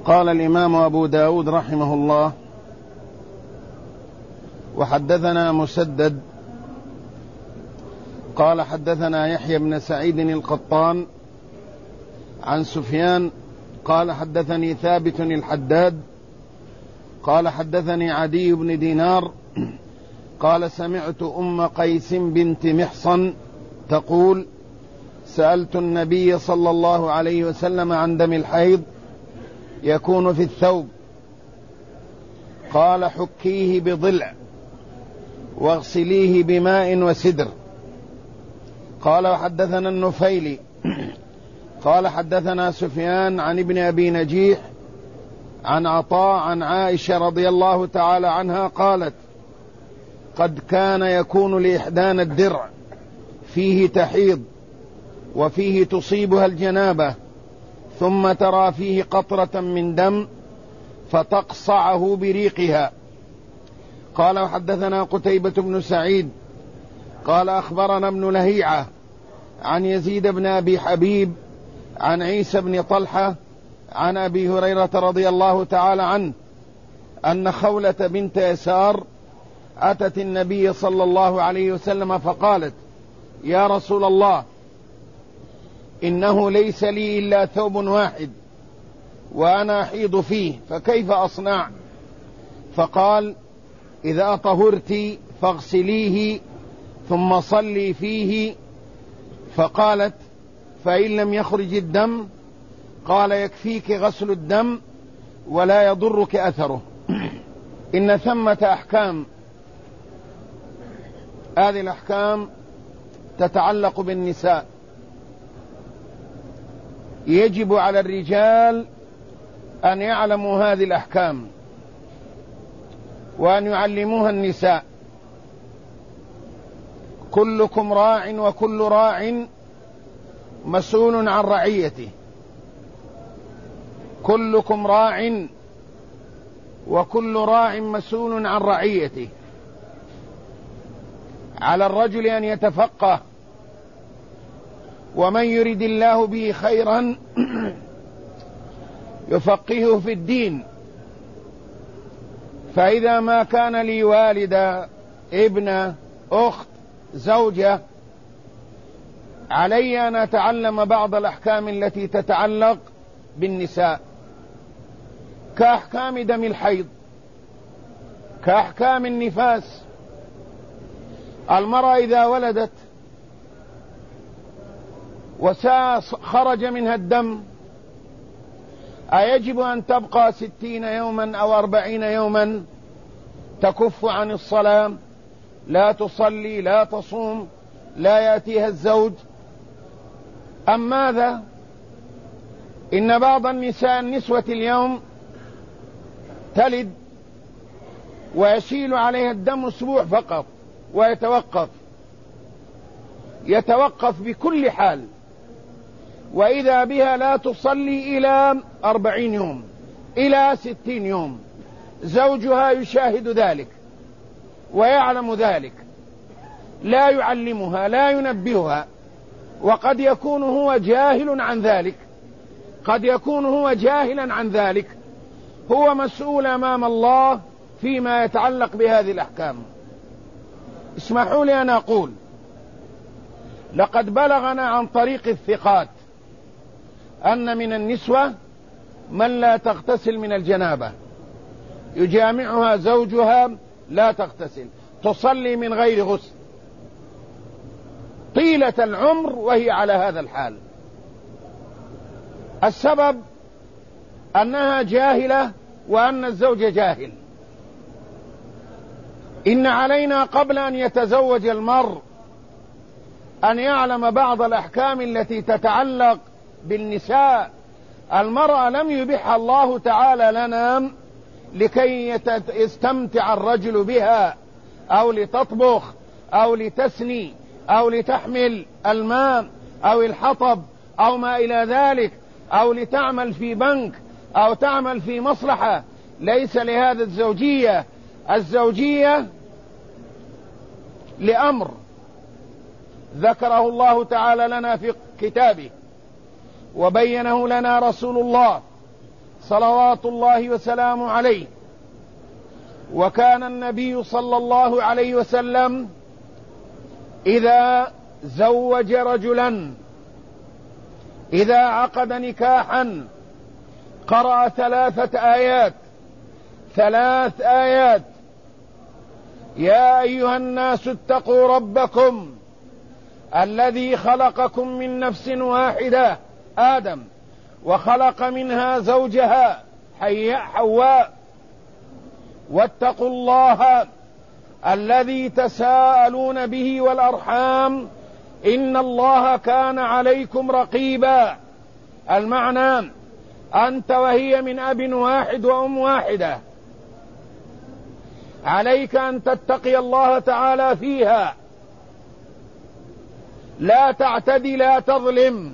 قال الإمام أبو داود رحمه الله: وحدثنا مسدد قال حدثنا يحيى بن سعيد القطان عن سفيان قال حدثني ثابت الحداد قال حدثني عدي بن دينار قال سمعت أم قيس بنت محصن تقول: سألت النبي صلى الله عليه وسلم عن دم الحيض يكون في الثوب، قال: حكيه بضلع واغسليه بماء وسدر. قال: وحدثنا النفيلي قال حدثنا سفيان عن ابن أبي نجيح عن عطاء عن عائشة رضي الله تعالى عنها قالت: قد كان يكون لإحدانا الدرع فيه تحيض وفيه تصيبها الجنابة، ثم ترى فيه قطرة من دم فتقصعه بريقها. قال: وحدثنا قتيبة بن سعيد قال أخبرنا ابن لهيعة عن يزيد بن أبي حبيب عن عيسى بن طلحة عن أبي هريرة رضي الله تعالى عنه أن خولة بنت يسار أتت النبي صلى الله عليه وسلم فقالت: يا رسول الله، إنه ليس لي إلا ثوب واحد وأنا أحيض فيه، فكيف أصنع؟ فقال: إذا طهرت فاغسليه ثم صلي فيه. فقالت: فإن لم يخرج الدم؟ قال: يكفيك غسل الدم ولا يضرك أثره. إن ثمة أحكام، هذه الأحكام تتعلق بالنساء، يجب على الرجال أن يعلموا هذه الأحكام وأن يعلموها النساء. كلكم راع وكل راع مسؤول عن رعيته. كلكم راع وكل راع مسؤول عن رعيته. على الرجل أن يتفقه، ومن يرد الله به خيرا يفقهه في الدين. فإذا ما كان لي والدة، ابنة، أخت، زوجة، علي أن أتعلم بعض الأحكام التي تتعلق بالنساء، كأحكام دم الحيض، كأحكام النفاس. المرأة إذا ولدت وخرج منها الدم، أيجب أن تبقى 60 يوما أو 40 يوما تكف عن الصلاة، لا تصلي، لا تصوم، لا يأتيها الزوج؟ أم ماذا؟ إن بعض النساء، النسوة اليوم، تلد ويسيل عليها الدم أسبوع فقط يتوقف بكل حال، وإذا بها لا تصلي إلى 40 يوم، إلى 60 يوم. زوجها يشاهد ذلك ويعلم ذلك، لا يعلمها، لا ينبهها، وقد يكون هو جاهل عن ذلك، قد يكون هو جاهلا عن ذلك. هو مسؤول أمام الله فيما يتعلق بهذه الأحكام. اسمحوا لي أن أقول: لقد بلغنا عن طريق الثقات أن من النسوة من لا تغتسل من الجنابة، يجامعها زوجها لا تغتسل، تصلي من غير غسل طيلة العمر وهي على هذا الحال. السبب أنها جاهلة وأن الزوج جاهل. إن علينا قبل أن يتزوج المرء أن يعلم بعض الأحكام التي تتعلق بالنساء. المرأة لم يبيحها الله تعالى لنا لكي يستمتع الرجل بها، أو لتطبخ، أو لتسني، أو لتحمل الماء أو الحطب أو ما إلى ذلك، أو لتعمل في بنك أو تعمل في مصلحة. ليس لهذا الزوجية. الزوجية لأمر ذكره الله تعالى لنا في كتابه، وبينه لنا رسول الله صلوات الله وسلامه عليه. وكان النبي صلى الله عليه وسلم إذا زوج رجلا، إذا عقد نكاحا، قرأ 3 آيات، 3 آيات: يا أيها الناس اتقوا ربكم الذي خلقكم من نفس واحدة آدم، وخلق منها زوجها حواء، واتقوا الله الذي تساءلون به والأرحام إن الله كان عليكم رقيبا. المعنى: أنت وهي من أب واحد وأم واحدة، عليك أن تتقي الله تعالى فيها، لا تعتدي، لا تظلم،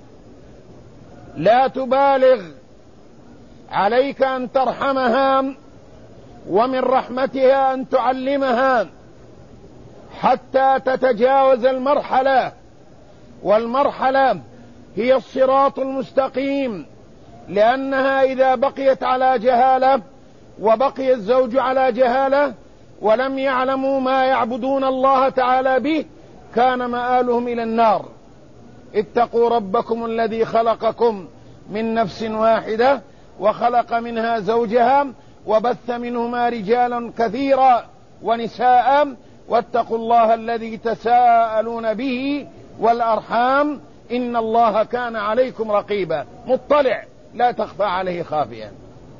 لا تبالغ، عليك أن ترحمها، ومن رحمتها أن تعلمها حتى تتجاوز المرحلة، والمرحلة هي الصراط المستقيم، لأنها إذا بقيت على جهالة وبقي الزوج على جهالة ولم يعلموا ما يعبدون الله تعالى به كان مآلهم إلى النار. اتقوا ربكم الذي خلقكم من نفس واحدة وخلق منها زوجها وبث منهما رجالا كثيرا ونساء واتقوا الله الذي تساءلون به والأرحام إن الله كان عليكم رقيبا، مطلع لا تخفى عليه خافية.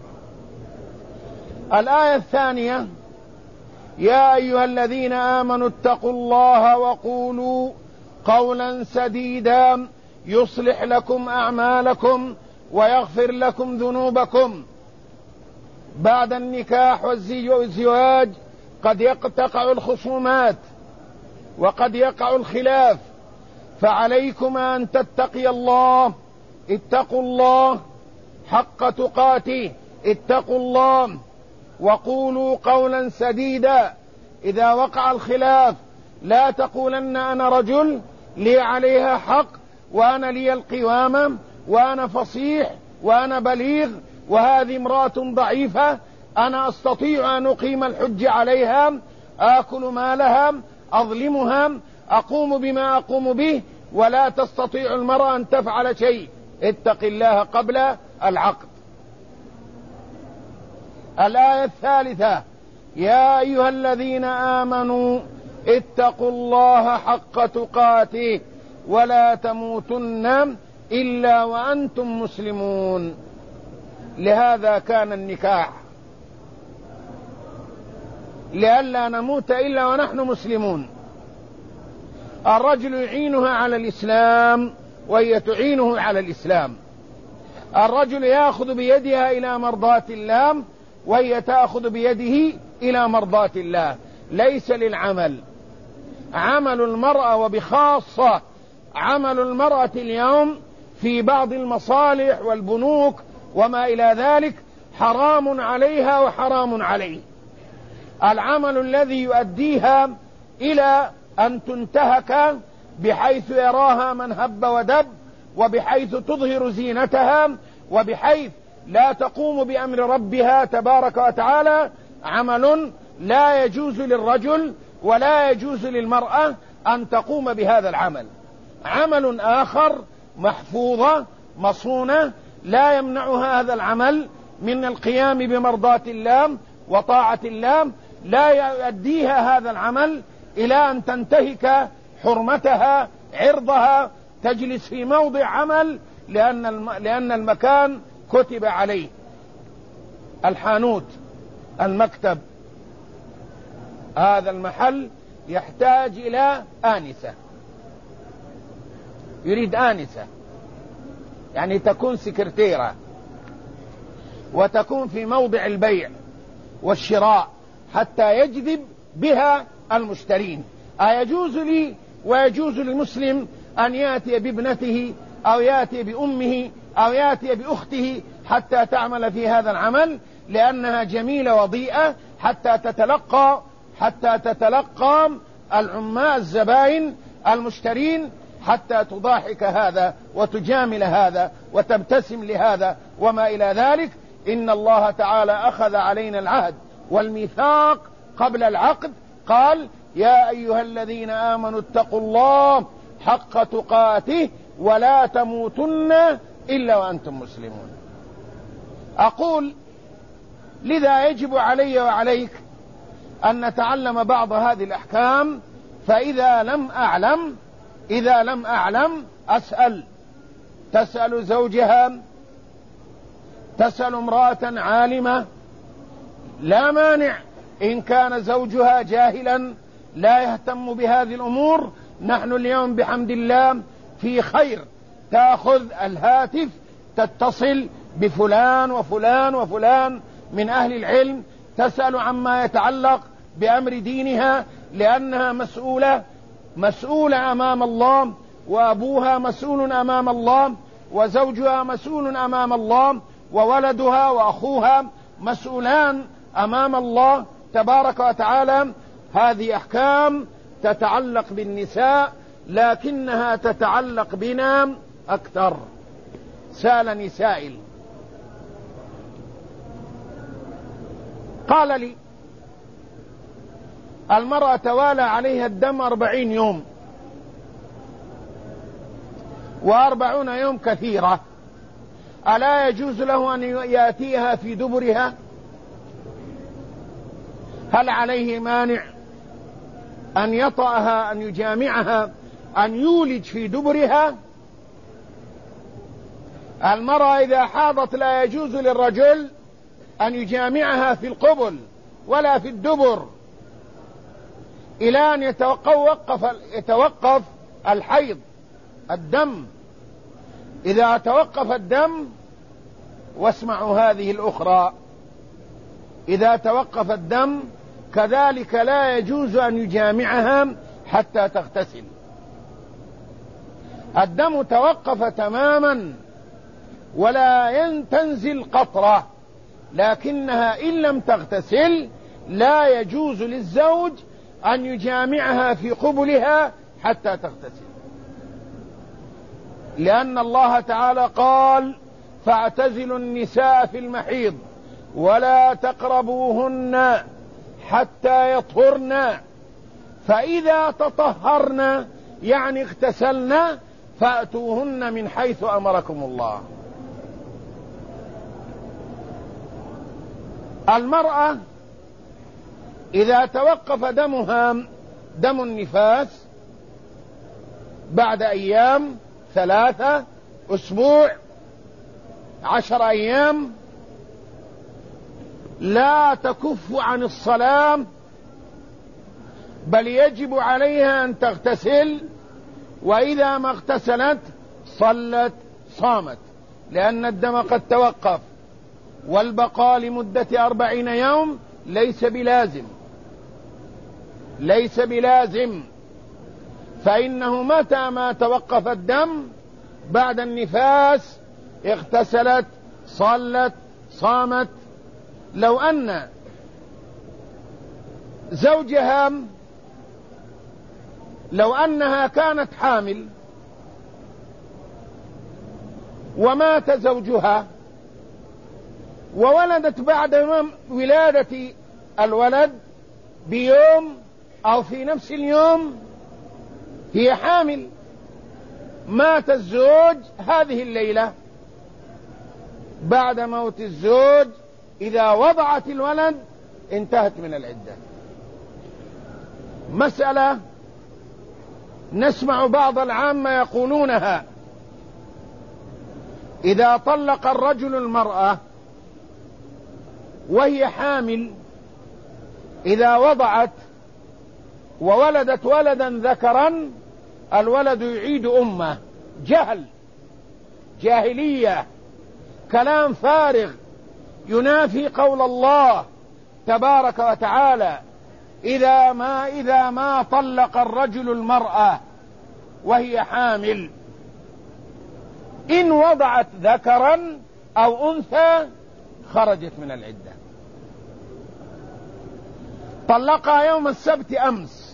الآية الثانية: يا أيها الذين آمنوا اتقوا الله وقولوا قولا سديدا يصلح لكم أعمالكم ويغفر لكم ذنوبكم. بعد النكاح والزواج قد تقع الخصومات وقد يقع الخلاف، فعليكما أن تتقي الله. اتقوا الله حق تقاته، اتقوا الله وقولوا قولا سديدا. إذا وقع الخلاف لا تقولن أنا رجل لي عليها حق وأنا لي القوامة وأنا فصيح وأنا بليغ وهذه امرأة ضعيفة أنا أستطيع أن أقيم الحج عليها، آكل مالها، أظلمها، أقوم بما أقوم به، ولا تستطيع المرأة أن تفعل شيء. اتق الله قبل العقد. الآية الثالثة: يا أيها الذين آمنوا اتقوا الله حق تقاته ولا تموتن إلا وأنتم مسلمون. لهذا كان النكاح، لئلا نموت إلا ونحن مسلمون. الرجل يعينها على الإسلام وهي تعينه على الإسلام. الرجل يأخذ بيدها إلى مرضاة الله وهي تأخذ بيده إلى مرضاة الله. ليس للعمل عمل المرأة، وبخاصة عمل المرأة اليوم في بعض المصالح والبنوك وما إلى ذلك حرام عليها وحرام عليه. العمل الذي يؤديها إلى أن تنتهك بحيث يراها من هب ودب، وبحيث تظهر زينتها، وبحيث لا تقوم بأمر ربها تبارك وتعالى، عمل لا يجوز للرجل ولا يجوز للمرأة أن تقوم بهذا العمل. عمل آخر محفوظة مصونة لا يمنعها هذا العمل من القيام بمرضاة الله وطاعة الله، لا يؤديها هذا العمل إلى أن تنتهك حرمتها، عرضها، تجلس في موضع عمل لأن المكان كتب عليه. الحانوت، المكتب، هذا المحل يحتاج إلى آنسة، يريد آنسة، يعني تكون سكرتيرة وتكون في موضع البيع والشراء حتى يجذب بها المشترين. أيجوز لي ويجوز للمسلم أن يأتي بابنته أو يأتي بأمه أو يأتي بأخته حتى تعمل في هذا العمل، لأنها جميلة وضيئة، حتى تتلقى العمال الزبائن المشترين، حتى تضاحك هذا وتجامل هذا وتبتسم لهذا وما إلى ذلك. إن الله تعالى أخذ علينا العهد والميثاق قبل العقد، قال يا أيها الذين آمنوا اتقوا الله حق تقاته ولا تموتن إلا وأنتم مسلمون. أقول لذا يجب علي وعليك أن نتعلم بعض هذه الأحكام، فإذا لم أعلم أسأل. تسأل زوجها، تسأل امرأة عالمة، لا مانع. إن كان زوجها جاهلا لا يهتم بهذه الأمور، نحن اليوم بحمد الله في خير. تأخذ الهاتف تتصل بفلان وفلان وفلان من أهل العلم، تسأل عما يتعلق بأمر دينها، لأنها مسؤولة أمام الله، وأبوها مسؤول أمام الله، وزوجها مسؤول أمام الله، وولدها وأخوها مسؤولان أمام الله تبارك وتعالى. هذه أحكام تتعلق بالنساء، لكنها تتعلق بنا أكثر. سألني سائل قال لي المرأة توالى عليها الدم 40 يوم، و40 يوم كثيرة، ألا يجوز له أن يأتيها في دبرها؟ هل عليه مانع أن يطأها، أن يجامعها، أن يولج في دبرها؟ المرأة إذا حاضت لا يجوز للرجل أن يجامعها في القبل ولا في الدبر إلى أن يتوقف الحيض، الدم. إذا توقف الدم، واسمعوا هذه الأخرى، إذا توقف الدم كذلك لا يجوز أن يجامعها حتى تغتسل. الدم توقف تماما ولا تنزل قطرة، لكنها إن لم تغتسل لا يجوز للزوج أن يجامعها في قبلها حتى تغتسل، لأن الله تعالى قال فاعتزلوا النساء في المحيض ولا تقربوهن حتى يطهرن، فإذا تطهرن يعني اغتسلن فأتوهن من حيث أمركم الله. المرأة إذا توقف دمها دم النفاس بعد أيام، 3 أسبوع، 10 أيام، لا تكف عن الصلاة، بل يجب عليها أن تغتسل، وإذا ما اغتسلت صلت صامت، لأن الدم قد توقف. والبقاء لمدة 40 يوم ليس بلازم، فإنه متى ما توقف الدم بعد النفاس اغتسلت صلت صامت. لو أن زوجها، لو أنها كانت حامل ومات زوجها وولدت بعد ولادة الولد بيوم أو في نفس اليوم، هي حامل، مات الزوج هذه الليلة، بعد موت الزوج إذا وضعت الولد انتهت من العدة. مسألة نسمع بعض العامة يقولونها: إذا طلق الرجل المرأة وهي حامل، إذا وضعت وولدت ولدا ذكرا، الولد يعيد أمه. جاهلية، كلام فارغ ينافي قول الله تبارك وتعالى: إذا ما طلق الرجل المرأة وهي حامل، إن وضعت ذكرا أو أنثى خرجت من العدة. طلقها يوم السبت أمس،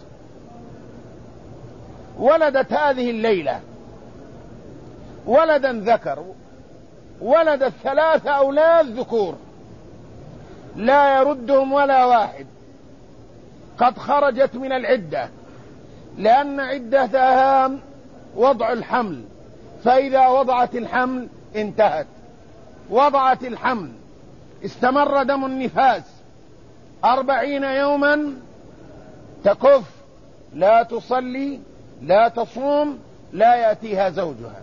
ولدت هذه الليلة ولدا ذكر، ولدت 3 أولاد ذكور لا يردهم ولا واحد، قد خرجت من العدة، لأن عدتها وضع الحمل، فإذا وضعت الحمل انتهت. وضعت الحمل، استمر دم النفاس 40 يوما، تكف، لا تصلي، لا تصوم، لا يأتيها زوجها.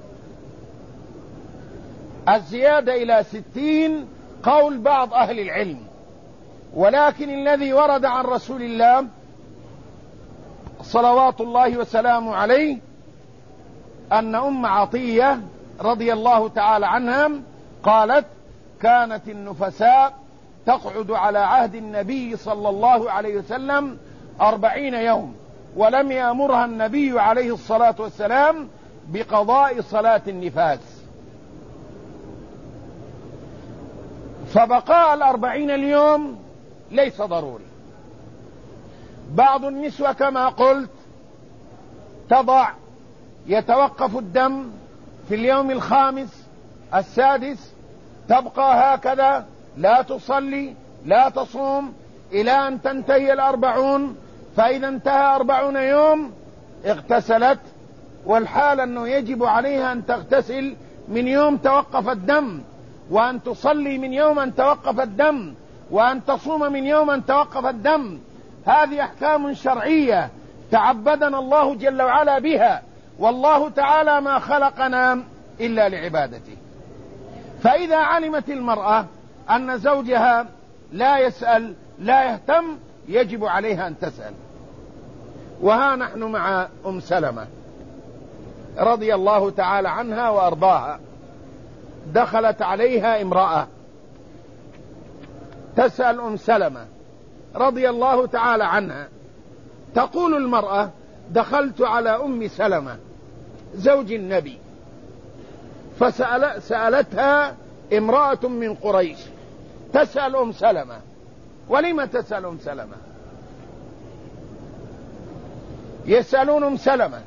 الزيادة إلى 60 قول بعض أهل العلم، ولكن الذي ورد عن رسول الله صلوات الله وسلامه عليه أن أم عطية رضي الله تعالى عنها قالت: كانت النفساء تقعد على عهد النبي صلى الله عليه وسلم 40 يوم، ولم يأمرها النبي عليه الصلاة والسلام بقضاء صلاة النفاس، فبقاء 40 اليوم ليس ضروري. بعض النسوة كما قلت تضع، يتوقف الدم في اليوم الخامس السادس، تبقى هكذا لا تصلي لا تصوم إلى أن تنتهي 40، فإذا انتهى 40 يوم اغتسلت، والحال أنه يجب عليها أن تغتسل من يوم توقف الدم، وأن تصلي من يوم أن توقف الدم، وأن تصوم من يوم أن توقف الدم. هذه أحكام شرعية تعبدنا الله جل وعلا بها، والله تعالى ما خلقنا إلا لعبادته. فإذا علمت المرأة أن زوجها لا يسأل لا يهتم، يجب عليها أن تسأل. وها نحن مع أم سلمة رضي الله تعالى عنها وأرضاها، دخلت عليها امرأة تسأل أم سلمة رضي الله تعالى عنها، تقول المرأة: دخلت على أم سلمة زوج النبي، فسألتها امرأة من قريش تسأل أم سلمة. ولم تسأل أم سلمة؟ يسألون أم سلمة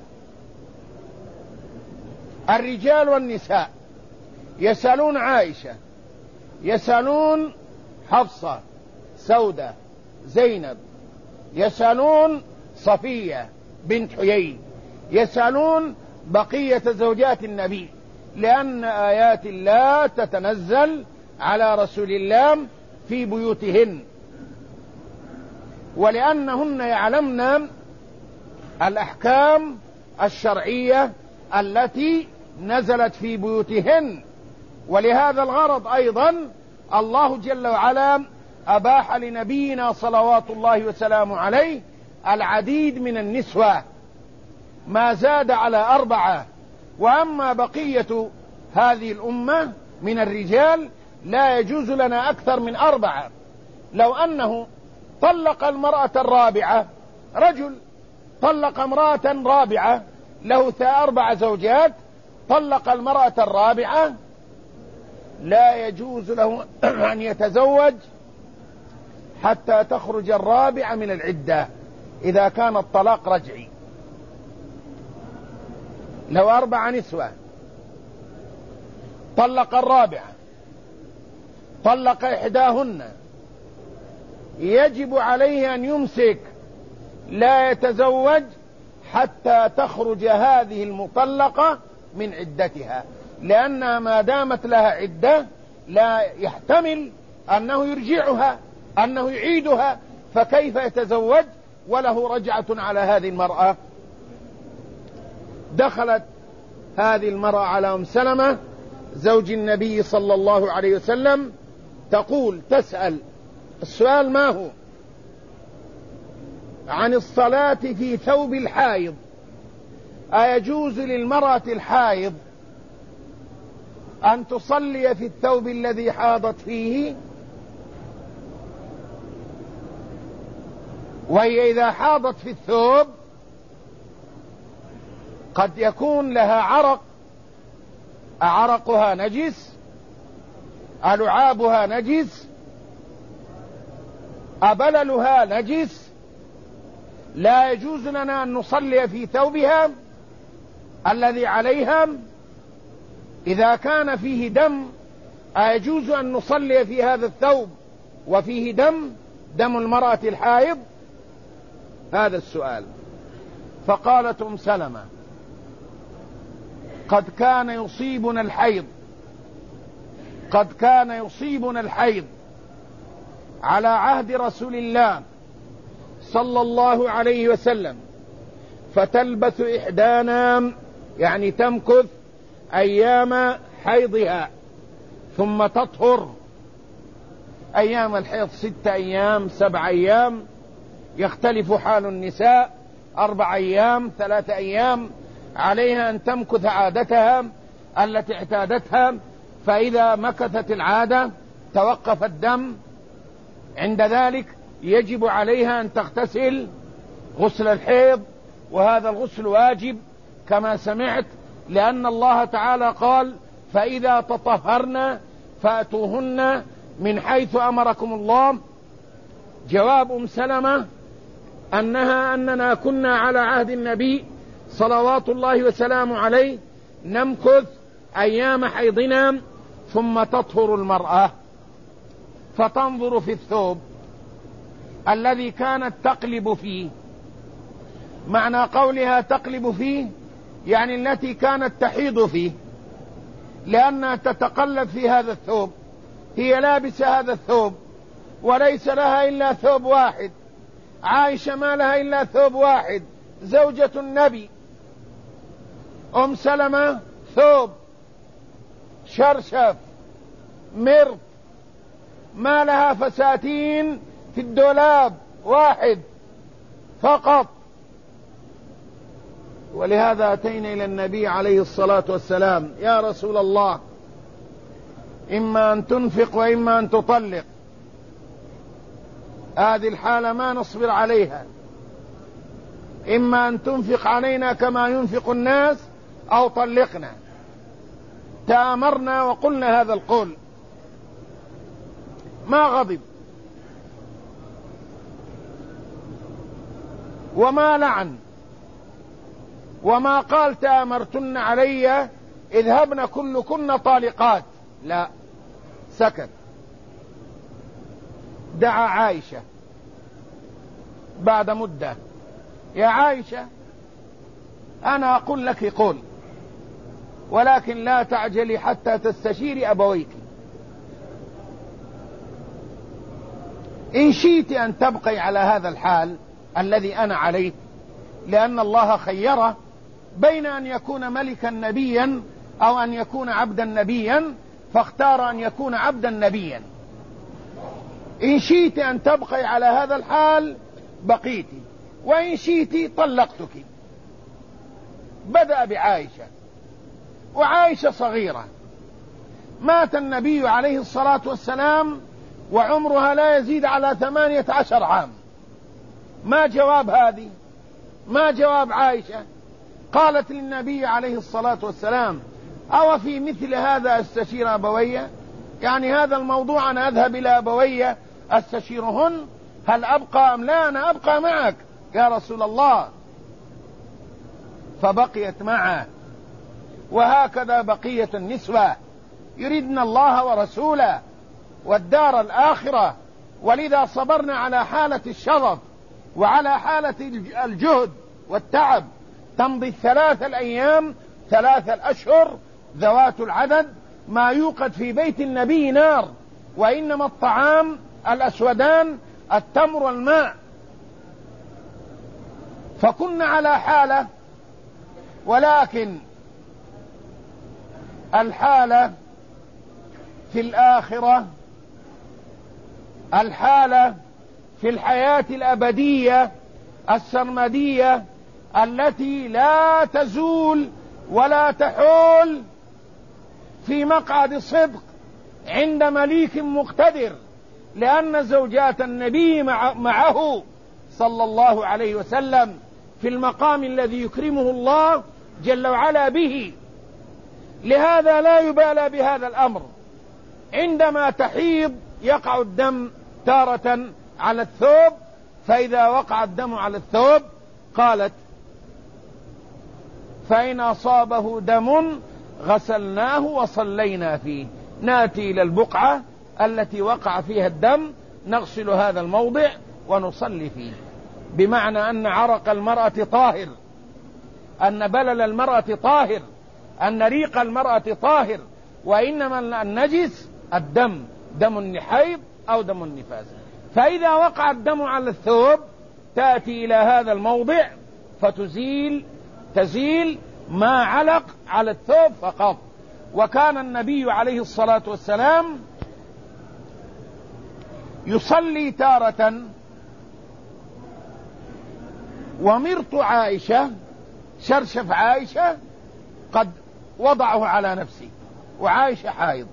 الرجال والنساء، يسألون عائشة، يسألون حفصة، سودة، زينب، يسألون صفية بنت حيي، يسألون بقية زوجات النبي، لأن آيات الله تتنزل على رسول الله في بيوتهن، ولأنهن يعلمن الأحكام الشرعية التي نزلت في بيوتهن. ولهذا الغرض أيضا الله جل وعلا أباح لنبينا صلوات الله وسلامه عليه العديد من النسوة، ما زاد على 4. وأما بقية هذه الأمة من الرجال لا يجوز لنا أكثر من 4. لو أنه طلق المرأة الرابعة، رجل طلق امرأة رابعة له 4 زوجات، طلق المرأة الرابعة، لا يجوز له أن يتزوج حتى تخرج الرابعة من العدة إذا كان الطلاق رجعي. لو 4 نسوة طلق الرابعة، طلق إحداهن، يجب عليه أن يمسك لا يتزوج حتى تخرج هذه المطلقة من عدتها، لأنها ما دامت لها عدة لا يحتمل أنه يرجعها، أنه يعيدها، فكيف يتزوج وله رجعة على هذه المرأة؟ دخلت هذه المرأة على أم سلمة زوج النبي صلى الله عليه وسلم، تقول تسأل. السؤال ما هو؟ عن الصلاة في ثوب الحائض. أيجوز للمرأة الحائض أن تصلي في الثوب الذي حاضت فيه؟ وهي إذا حاضت في الثوب قد يكون لها عرق، أعرقها نجس، ألعابها نجس، أبللها نجس، لا يجوز لنا أن نصلي في ثوبها الذي عليها. إذا كان فيه دم أيجوز أن نصلي في هذا الثوب وفيه دم المرأة الحائض؟ هذا السؤال. فقالت أم سلمة: قد كان يصيبنا الحيض على عهد رسول الله صلى الله عليه وسلم، فتلبث إحدانا، يعني تمكث أيام حيضها ثم تطهر. أيام الحيض 6 أيام 7 أيام، يختلف حال النساء، 4 أيام 3 أيام، عليها أن تمكث عادتها التي اعتادتها. فإذا مكثت العادة توقف الدم، عند ذلك يجب عليها أن تغتسل غسل الحيض، وهذا الغسل واجب كما سمعت، لأن الله تعالى قال: فإذا تطهرن فأتوهن من حيث أمركم الله. جواب أم سلمة أننا كنا على عهد النبي صلوات الله وسلامه عليه نمكث أيام حيضنا ثم تطهر المرأة فتنظر في الثوب الذي كانت تقلب فيه. معنى قولها تقلب فيه يعني التي كانت تحيض فيه، لأنها تتقلب في هذا الثوب، هي لابسة هذا الثوب وليس لها إلا ثوب واحد. عائشة ما لها إلا ثوب واحد، زوجة النبي. أم سلمة ثوب شرشف مرط، ما لها فساتين في الدولاب، واحد فقط. ولهذا أتينا إلى النبي عليه الصلاة والسلام: يا رسول الله، إما أن تنفق وإما أن تطلق، هذه الحالة ما نصبر عليها، إما أن تنفق علينا كما ينفق الناس أو طلقنا. تآمرنا وقلنا هذا القول، ما غضب وما لعن وما قال تآمرتن علي اذهبن كلكن طالقات، لا، سكت. دعا عائشة بعد مدة: يا عائشة، أنا أقول لك قول، ولكن لا تعجلي حتى تستشيري أبويك. إن شئت أن تبقي على هذا الحال الذي أنا عليه، لأن الله خيره بين أن يكون ملكا نبيا أو أن يكون عبدا نبيا، فاختار أن يكون عبدا نبيا. إن شئت أن تبقي على هذا الحال بقيت، وإن شئت طلقتك. بدأ بعائشة، وعائشة صغيرة، مات النبي عليه الصلاة والسلام وعمرها لا يزيد على 18 عام. ما جواب هذه؟ ما جواب عائشة؟ قالت للنبي عليه الصلاة والسلام: أو في مثل هذا استشير أبوي؟ يعني هذا الموضوع أنا أذهب إلى أبوي أستشيرهن، هل أبقى أم لا؟ أنا أبقى معك يا رسول الله. فبقيت معه، وهكذا بقية النسوة يريدن الله ورسوله والدار الآخرة، ولذا صبرنا على حالة الشظف وعلى حالة الجهد والتعب. تمضي 3 الأيام 3 الأشهر ذوات العدد، ما يوقد في بيت النبي نار، وإنما الطعام الأسودان التمر والماء. فكنا على حالة، ولكن الحالة في الآخرة، الحالة في الحياة الأبدية السرمدية التي لا تزول ولا تحول، في مقعد صدق عند مليك مقتدر، لأن زوجات النبي معه صلى الله عليه وسلم في المقام الذي يكرمه الله جل وعلا به. لهذا لا يبالى بهذا الأمر. عندما تحيض يقع الدم تارة على الثوب، فإذا وقع الدم على الثوب قالت: فإن أصابه دم غسلناه وصلينا فيه. نأتي إلى البقعة التي وقع فيها الدم، نغسل هذا الموضع ونصلي فيه، بمعنى أن عرق المرأة طاهر، أن بلل المرأة طاهر، أن ريق المرأة طاهر، وإنما النجس الدم، دم النحيض أو دم النفاس. فإذا وقع الدم على الثوب تأتي إلى هذا الموضع تزيل ما علق على الثوب فقط. وكان النبي عليه الصلاة والسلام يصلي تارة ومرط عائشة، شرشف عائشة قد وضعه على نفسي، وعائشة حائض،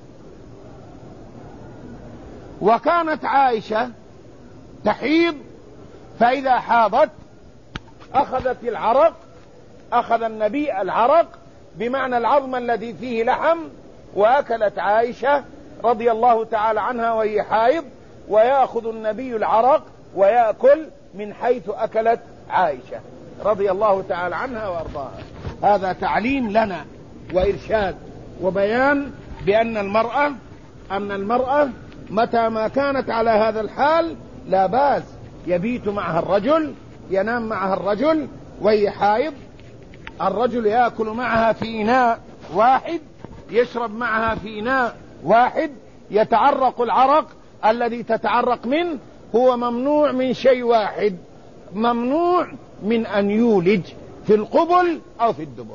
وكانت عائشة تحيض، فإذا حاضت أخذت العرق، أخذ النبي العرق بمعنى العظم الذي فيه لحم، وأكلت عائشة رضي الله تعالى عنها وهي حائض، ويأخذ النبي العرق ويأكل من حيث أكلت عائشة رضي الله تعالى عنها وأرضاها. هذا تعليم لنا وإرشاد وبيان بأن المرأة متى ما كانت على هذا الحال لا بأس، يبيت معها الرجل، ينام معها الرجل وهي حائض، الرجل يأكل معها في إناء واحد، يشرب معها في إناء واحد، يتعرق العرق الذي تتعرق منه، هو ممنوع من شيء واحد، ممنوع من أن يولج في القبل أو في الدبر،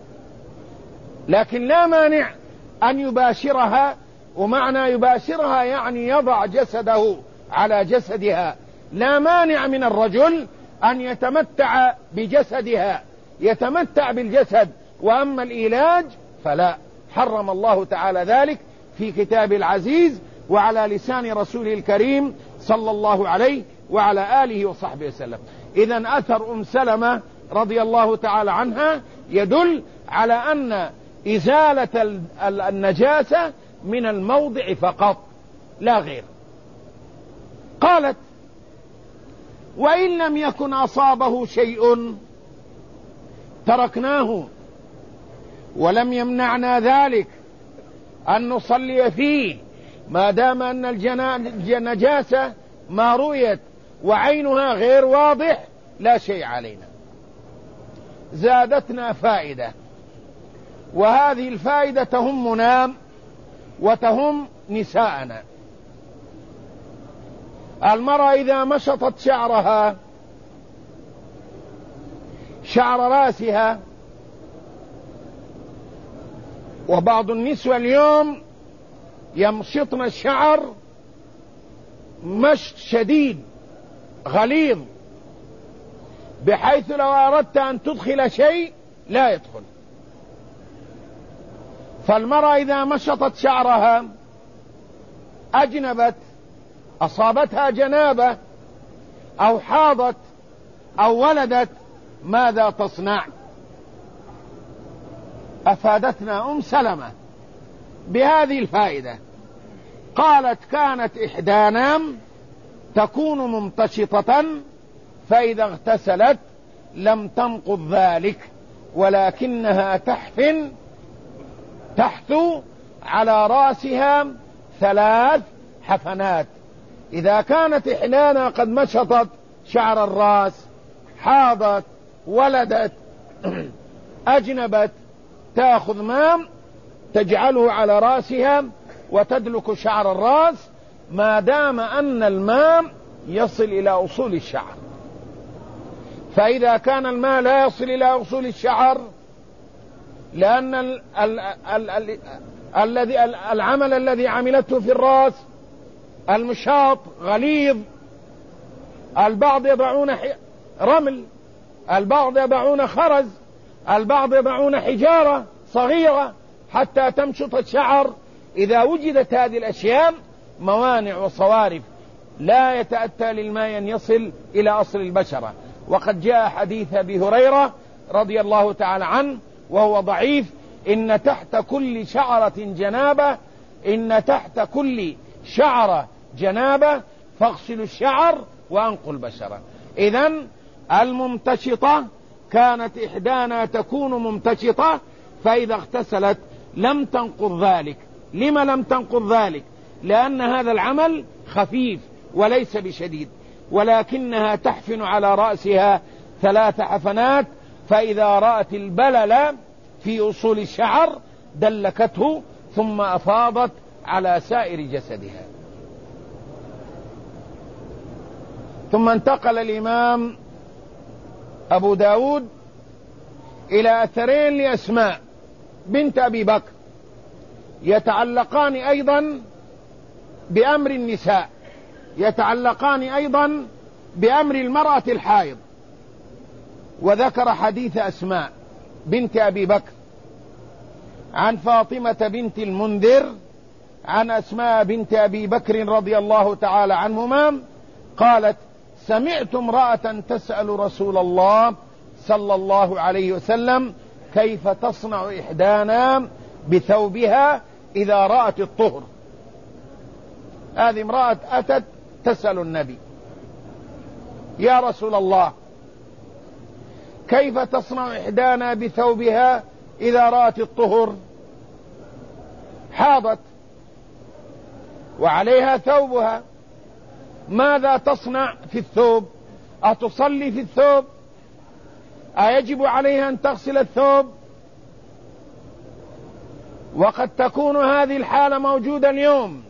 لكن لا مانع أن يباشرها. ومعنى يباشرها يعني يضع جسده على جسدها. لا مانع من الرجل أن يتمتع بجسدها، يتمتع بالجسد، وأما الإيلاج فلا، حرم الله تعالى ذلك في كتاب العزيز وعلى لسان رسوله الكريم صلى الله عليه وعلى آله وصحبه وسلم. إذن أثر أم سلمة رضي الله تعالى عنها يدل على أن إزالة النجاسة من الموضع فقط لا غير. قالت: وإن لم يكن أصابه شيء تركناه، ولم يمنعنا ذلك أن نصلي فيه ما دام أن النجاسة ما رؤيت وعينها غير واضح، لا شيء علينا. زادتنا فائدة، وهذه الفائدة تهمنا وتهم نساءنا. المرأة إذا مشطت شعرها، شعر راسها، وبعض النسوة اليوم يمشطن الشعر مشط شديد غليظ، بحيث لو أردت أن تدخل شيء لا يدخل. فالمرأة إذا مشطت شعرها أجنبت، أصابتها جنابة أو حاضت أو ولدت، ماذا تصنع؟ أفادتنا أم سلمة بهذه الفائدة. قالت: كانت إحدانا تكون ممتشطة، فإذا اغتسلت لم تنقض ذلك، ولكنها تحثو على رأسها 3 حفنات. إذا كانت إحدانا قد مشطت شعر الرأس، حاضت، ولدت، أجنبت، تأخذ ماء تجعله على رأسها وتدلك شعر الرأس ما دام أن الماء يصل إلى أصول الشعر. فإذا كان الماء لا يصل إلى أصول الشعر، لأن العمل الذي عملته في الرأس المشاط غليظ، البعض يضعون رمل، البعض يضعون خرز، البعض يضعون حجارة صغيرة حتى تمشط الشعر. إذا وجدت هذه الأشياء موانع وصوارف لا يتأتى للماء أن يصل إلى أصل البشرة. وقد جاء حديث أبي هريرة رضي الله تعالى عنه وهو ضعيف: إن تحت كل شعرة جنابة، إن تحت كل شعرة جنابة فاغسلوا الشعر وأنقوا البشرة. إذن الممتشطة كانت إحدانا تكون ممتشطة، فإذا اغتسلت لم تنقض ذلك. لما لم تنقض ذلك؟ لأن هذا العمل خفيف وليس بشديد، ولكنها تحفن على رأسها 3 حفنات، فإذا رأت البلل في أصول الشعر دلكته ثم أفاضت على سائر جسدها. ثم انتقل الإمام أبو داود إلى أثرين لأسماء بنت أبي بكر يتعلقان أيضا بأمر النساء، يتعلقان أيضا بأمر المرأة الحائض. وذكر حديث أسماء بنت أبي بكر عن فاطمة بنت المنذر عن أسماء بنت أبي بكر رضي الله تعالى عنهما قالت: سمعت امرأة تسأل رسول الله صلى الله عليه وسلم كيف تصنع إحدانا بثوبها إذا رأت الطهر. هذه امرأة أتت تسأل النبي: يا رسول الله، كيف تصنع إحدانا بثوبها إذا رأت الطهر؟ حاضت وعليها ثوبها، ماذا تصنع في الثوب؟ أتصلي في الثوب؟ أيجب عليها أن تغسل الثوب؟ وقد تكون هذه الحالة موجودة اليوم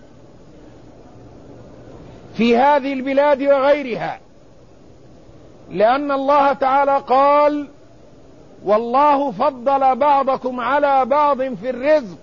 في هذه البلاد وغيرها، لأن الله تعالى قال: والله فضل بعضكم على بعض في الرزق.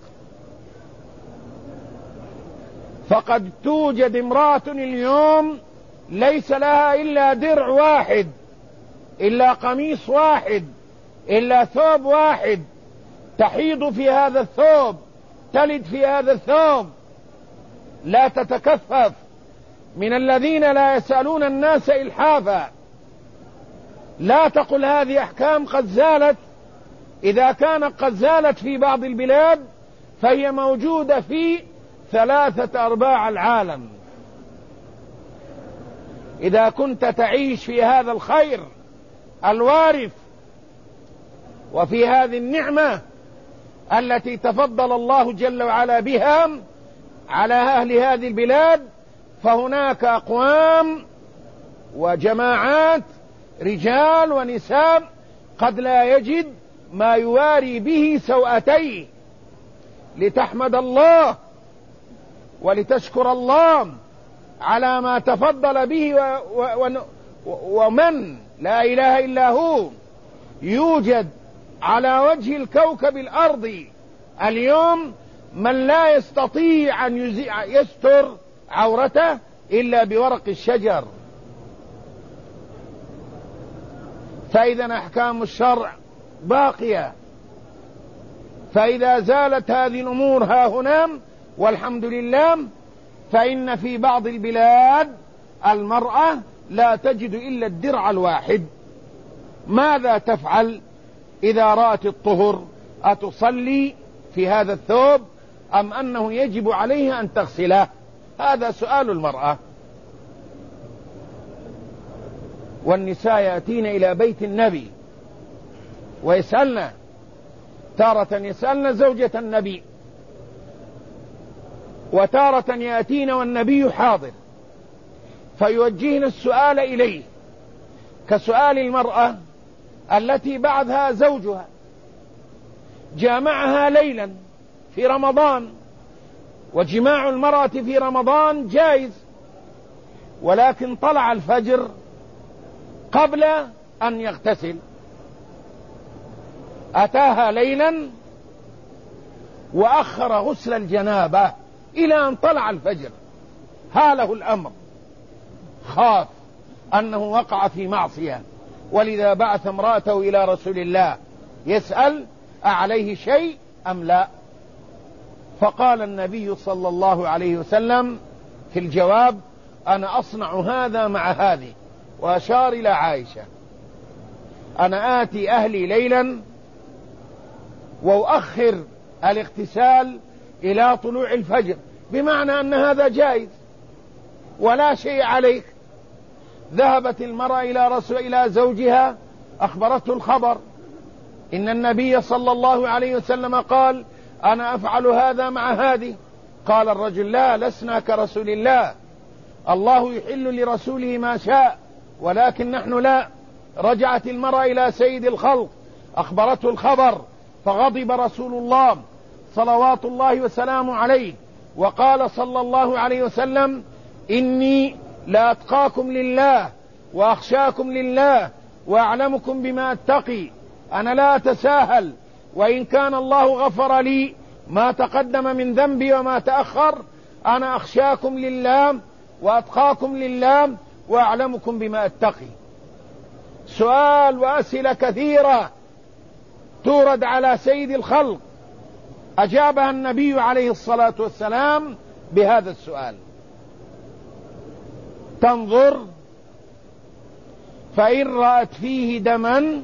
فقد توجد امرأة اليوم ليس لها إلا درع واحد، إلا قميص واحد، إلا ثوب واحد، تحيض في هذا الثوب، تلد في هذا الثوب، لا تتكفف، من الذين لا يسألون الناس إلحافا. لا تقل هذه أحكام قد زالت، إذا كانت قد زالت في بعض البلاد فهي موجودة في 3/4 العالم. إذا كنت تعيش في هذا الخير الوارث وفي هذه النعمة التي تفضل الله جل وعلا بها على أهل هذه البلاد، فهناك أقوام وجماعات رجال ونساء قد لا يجد ما يواري به سوءتيه، لتحمد الله ولتشكر الله على ما تفضل به ومن لا إله إلا هو. يوجد على وجه الكوكب الأرضي اليوم من لا يستطيع أن يستر عورته إلا بورق الشجر. فإذا أحكام الشرع باقية، فإذا زالت هذه الأمور ها هنا والحمد لله، فإن في بعض البلاد المرأة لا تجد إلا الدرع الواحد. ماذا تفعل إذا رأت الطهر؟ أتصلي في هذا الثوب أم أنه يجب عليها أن تغسله؟ هذا سؤال المرأة. والنساء يأتين إلى بيت النبي ويسألن، تارة يسألن زوجة النبي، وتارة يأتين والنبي حاضر، فيوجهن السؤال إليه، كسؤال المرأة التي بعدها زوجها جامعها ليلا في رمضان، وجماع المرأة في رمضان جائز، ولكن طلع الفجر قبل أن يغتسل، أتاها ليلا وأخر غسل الجنابة إلى أن طلع الفجر، هاله الأمر، خاف أنه وقع في معصية، ولذا بعث امرأته إلى رسول الله يسأل أعليه شيء أم لا؟ فقال النبي صلى الله عليه وسلم في الجواب: أنا أصنع هذا مع هذه، وأشار إلى عائشة: أنا آتي أهلي ليلا وأؤخر الاغتسال إلى طلوع الفجر، بمعنى أن هذا جائز ولا شيء عليك. ذهبت المرأة إلى زوجها، أخبرته الخبر، إن النبي صلى الله عليه وسلم قال: أنا أفعل هذا مع هذه. قال الرجل: لا، لسنا كرسول الله، الله يحل لرسوله ما شاء ولكن نحن لا. رجعت المرأة إلى سيد الخلق أخبرته الخبر، فغضب رسول الله صلوات الله وسلامه عليه، وقال صلى الله عليه وسلم: إني لأتقاكم لله وأخشاكم لله وأعلمكم بما أتقي، أنا لا أتساهل، وإن كان الله غفر لي ما تقدم من ذنبي وما تأخر، أنا أخشاكم لله وأتقاكم لله وأعلمكم بما أتقي. سؤال وأسئلة كثيرة تورد على سيد الخلق، أجابها النبي عليه الصلاة والسلام بهذا السؤال: تنظر فإن رأت فيه دما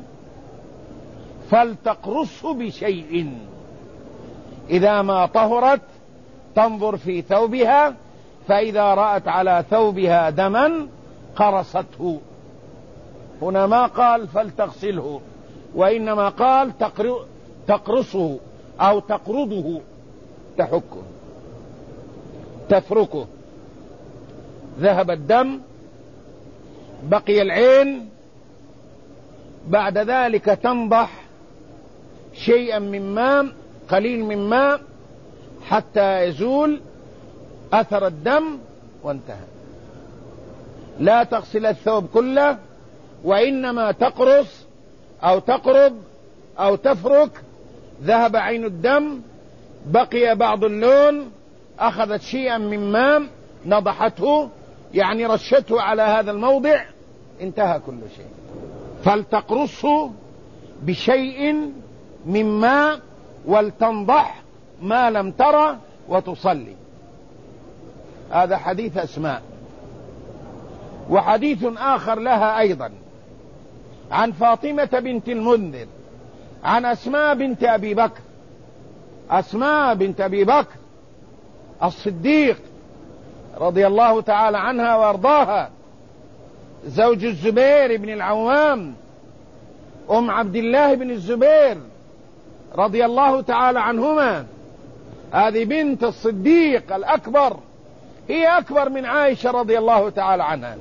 فلتقرصه بشيء، إذا ما طهرت تنظر في ثوبها، فإذا رأت على ثوبها دما قرصته. هنا ما قال فلتغسله، وإنما قال تقرصه أو تقرضه، تحكه تفركه. ذهب الدم، بقي العين، بعد ذلك تنضح شيئا من ماء، قليل من ماء، حتى يزول أثر الدم وانتهى. لا تغسل الثوب كله، وإنما تقرص أو تقرض أو تفرك. ذهب عين الدم، بقي بعض اللون، أخذت شيئا من ماء نضحته، يعني رشته على هذا الموضع، انتهى كل شيء. فلتقرصه بشيء من ماء ولتنضح ما لم ترى وتصلي. هذا حديث أسماء. وحديث آخر لها أيضا عن فاطمة بنت المنذر عن أسماء بنت أبي بكر. أسماء بنت أبي بكر الصديق رضي الله تعالى عنها وأرضاها، زوج الزبير بن العوام، أم عبد الله بن الزبير رضي الله تعالى عنهما. هذه بنت الصديق الأكبر، هي أكبر من عائشة رضي الله تعالى عنها.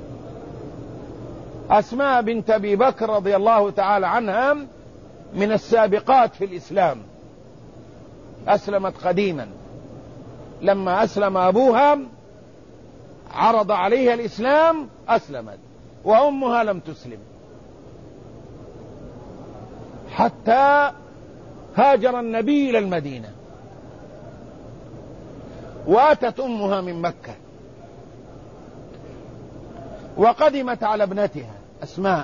أسماء بنت أبي بكر رضي الله تعالى عنها من السابقات في الإسلام، أسلمت قديما. لما أسلم أبوها عرض عليها الإسلام أسلمت، وأمها لم تسلم، حتى هاجر النبي إلى المدينة، وأتت أمها من مكة، وقدمت على ابنتها أسماء.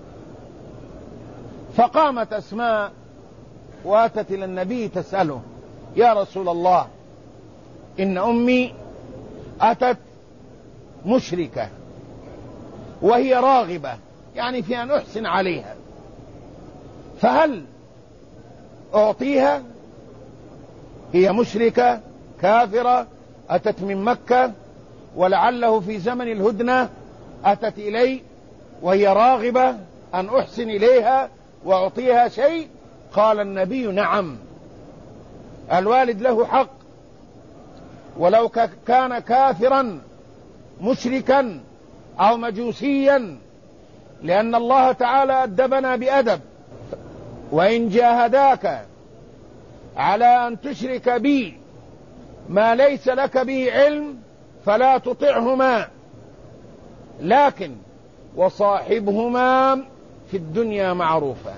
فقامت أسماء وأتت إلى النبي تسأله: يا رسول الله، إن أمي أتت مشركة وهي راغبة، يعني في أن أحسن عليها، فهل أعطيها؟ هي مشركة كافرة أتت من مكة، ولعله في زمن الهدنة أتت إلي وهي راغبة أن أحسن إليها وأعطيها شيء. قال النبي: نعم، الوالد له حق، ولو كان كافرا مشركا أو مجوسيا، لأن الله تعالى أدبنا بأدب: وإن جاهداك على أن تشرك بي ما ليس لك به علم فلا تطعهما، لكن وصاحبهما في الدنيا معروفا.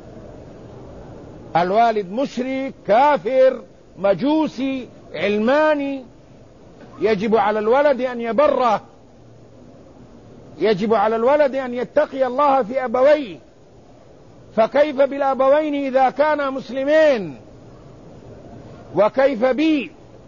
الوالد مشرك كافر مجوسي علماني، يجب على الولد أن يبره، يجب على الولد أن يتقي الله في أبويه، فكيف بالأبوين إذا كانا مسلمين؟ وكيف بي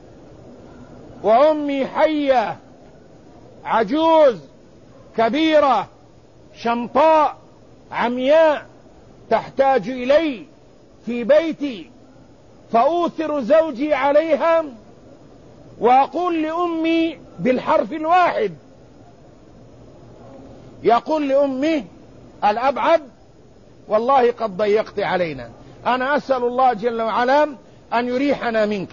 وأمي حية عجوز كبيرة شمطاء عمياء تحتاج إلي في بيتي، فأوثر زوجي عليها وأقول لأمي بالحرف الواحد، يقول لأمه الأبعد: والله قد ضيقت علينا. أنا أسأل الله جل وعلا أن يريحنا منك.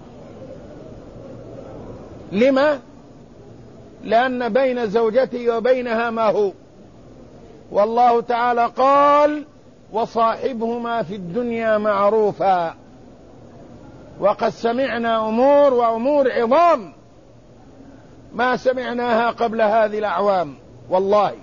لما؟ لأن بين زوجتي وبينها ما هو، والله تعالى قال وصاحبهما في الدنيا معروفا، وقد سمعنا أمور وأمور عظام ما سمعناها قبل هذه الأعوام. والله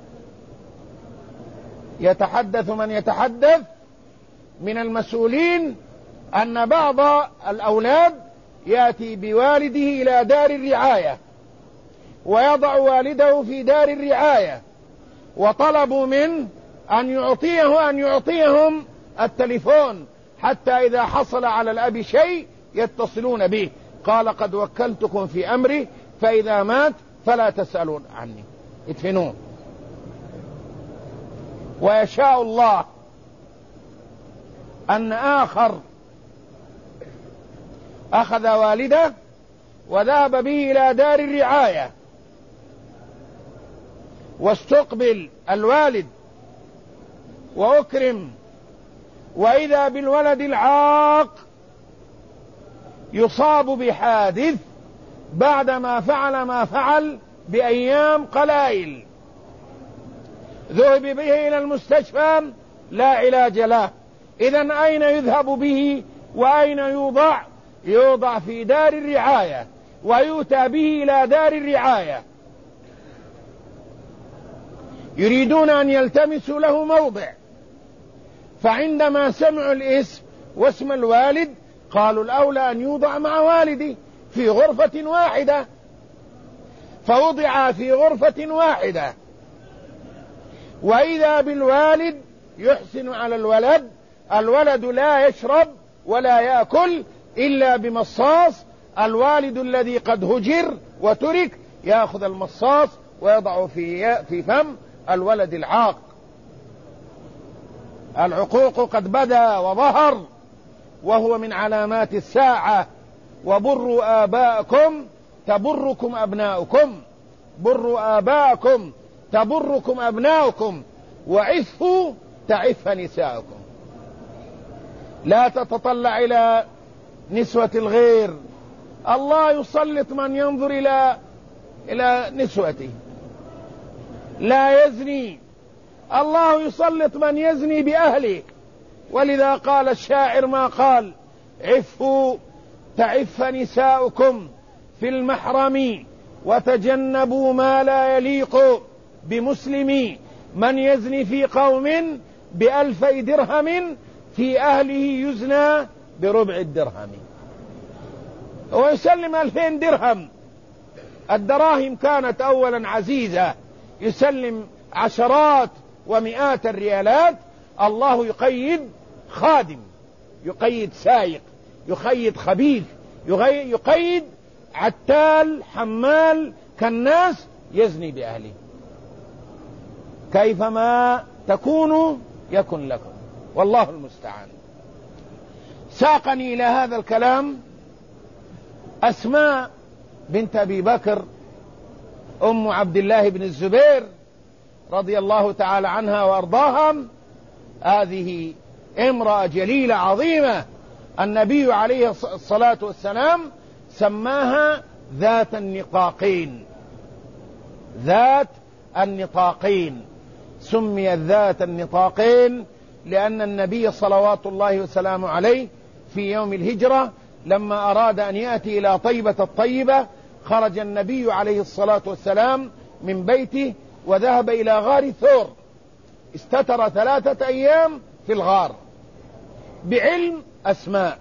يتحدث من يتحدث من المسؤولين أن بعض الأولاد يأتي بوالده إلى دار الرعاية ويضع والده في دار الرعاية، وطلبوا منه أن يعطيهم التليفون حتى إذا حصل على الأب شيء يتصلون به. قال قد وكلتكم في أمري فإذا مات فلا تسألون عني، ادفنوه. ويشاء الله أن آخر أخذ والده وذهب به إلى دار الرعاية، واستقبل الوالد وأكرم، وإذا بالولد العاق يصاب بحادث بعدما فعل ما فعل بأيام قلائل. ذهب به إلى المستشفى لا علاج له. إذن أين يذهب به وأين يوضع؟ يوضع في دار الرعاية ويؤتى به إلى دار الرعاية. يريدون أن يلتمسوا له موضع، فعندما سمعوا الاسم واسم الوالد قالوا الأولى أن يوضع مع والدي في غرفة واحدة، فوضع في غرفة واحدة. وإذا بالوالد يحسن على الولد، الولد لا يشرب ولا يأكل إلا بمصاص. الوالد الذي قد هجر وترك يأخذ المصاص ويضعه في فم الولد العاق. العقوق قد بدا وظهر، وهو من علامات الساعة. وبروا آباءكم تبركم أبناؤكم، بروا آباءكم تبركم أبناؤكم، وعفوا تعف نساؤكم. لا تتطلع إلى نسوة الغير. الله يسلط من ينظر إلى نسوته. لا يزني، الله يسلط من يزني بأهله. ولذا قال الشاعر ما قال: عفوا تعف نساؤكم في المحرم وتجنبوا ما لا يليق بمسلم. من يزني في قوم ب2000 درهم في أهله يزنى بربع الدرهم. ويسلم 2000 درهم. الدراهم كانت أولا عزيزة، يسلم عشرات ومئات الريالات. الله يقيد خادم، يقيد سايق، يقيد خبيث، يقيد عتال، حمال، كالناس، يزني بأهله. كيفما تكونوا يكن لكم، والله المستعان. ساقني إلى هذا الكلام أسماء بنت أبي بكر أم عبد الله بن الزبير رضي الله تعالى عنها وأرضاها. هذه امرأة جليلة عظيمة، النبي عليه الصلاة والسلام سماها ذات النطاقين. ذات النطاقين، سميت ذات النطاقين لأن النبي صلوات الله وسلامه عليه في يوم الهجرة لما أراد أن يأتي إلى طيبة الطيبة، خرج النبي عليه الصلاة والسلام من بيته وذهب إلى غار ثور، استتر 3 أيام في الغار بعلم أسماء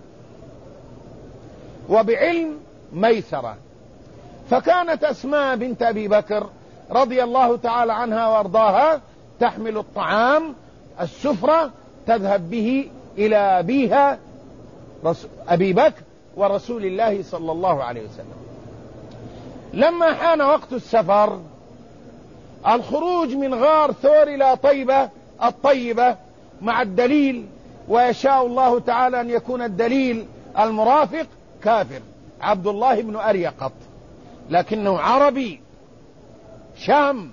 وبعلم ميسرة. فكانت أسماء بنت أبي بكر رضي الله تعالى عنها وارضاها تحمل الطعام، السفرة، تذهب به إلى أبيها أبي بكر ورسول الله صلى الله عليه وسلم. لما حان وقت السفر، الخروج من غار ثور إلى طيبة الطيبة مع الدليل، ويشاء الله تعالى أن يكون الدليل المرافق كافر، عبد الله بن أريقط، لكنه عربي شام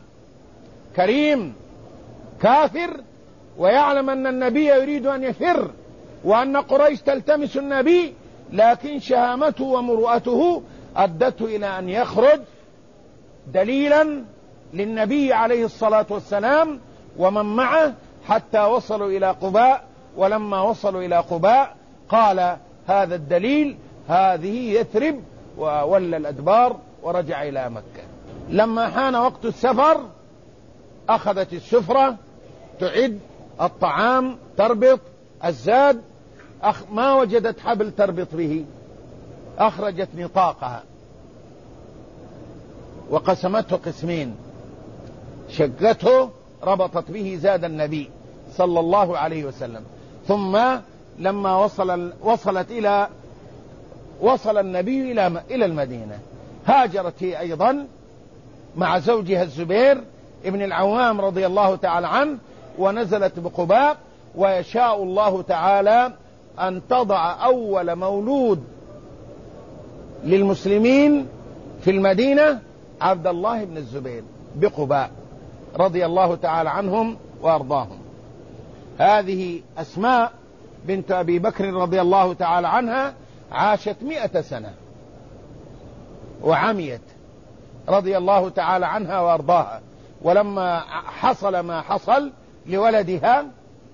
كريم كافر، ويعلم أن النبي يريد أن يفر وأن قريش تلتمس النبي، لكن شهامته ومروءته أدته إلى أن يخرج دليلا للنبي عليه الصلاة والسلام ومن معه حتى وصلوا إلى قباء. ولما وصلوا إلى قباء قال هذا الدليل، هذه يثرب، وولى الأدبار ورجع إلى مكة. لما حان وقت السفر أخذت السفرة تعد الطعام، تربط الزاد، ما وجدت حبل تربط به، أخرجت نطاقها وقسمته قسمين، شقته ربطت به زاد النبي صلى الله عليه وسلم. ثم لما وصل النبي إلى المدينة، هاجرت هي أيضا مع زوجها الزبير ابن العوام رضي الله تعالى عنه، ونزلت بقباء. ويشاء الله تعالى أن تضع أول مولود للمسلمين في المدينة عبد الله بن الزبير بقباء رضي الله تعالى عنهم وأرضاهم. هذه أسماء بنت أبي بكر رضي الله تعالى عنها عاشت 100 سنة وعميت رضي الله تعالى عنها وأرضاها. ولما حصل ما حصل لولدها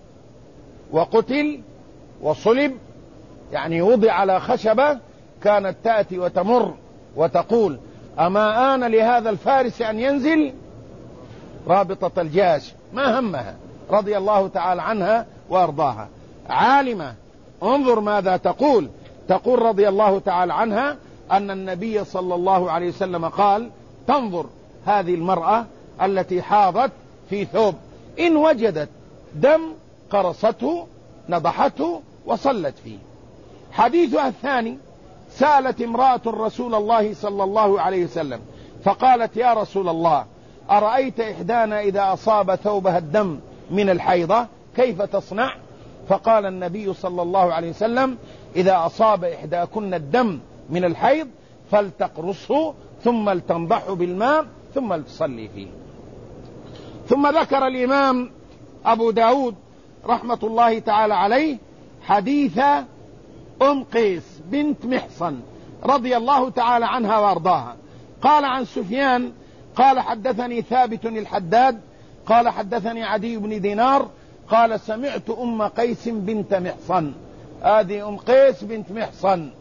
وقتل وصلب، يعني وضع على خشبة، كانت تأتي وتمر وتقول أما آن لهذا الفارس أن ينزل؟ رابطة الجيش ما همها رضي الله تعالى عنها وأرضاها، عالمة. انظر ماذا تقول رضي الله تعالى عنها أن النبي صلى الله عليه وسلم قال تنظر هذه المرأة التي حاضت في ثوب، إن وجدت دم قرصته نضحته وصلت فيه. حديثها الثاني: سألت امرأة رسول الله صلى الله عليه وسلم فقالت يا رسول الله أرأيت إحدانا إذا أصاب ثوبها الدم من الحيضة كيف تصنع؟ فقال النبي صلى الله عليه وسلم إذا أصاب إحداكن الدم من الحيض فلتقرصه ثم لتنضحه بالماء ثم لتصلي فيه. ثم ذكر الإمام أبو داود رحمة الله تعالى عليه حديث أم قيس بنت محصن رضي الله تعالى عنها وارضاها. قال عن سفيان قال حدثني ثابت الحداد قال حدثني عدي بن دينار قال سمعت أم قيس بنت محصن. هذه أم قيس بنت محصن،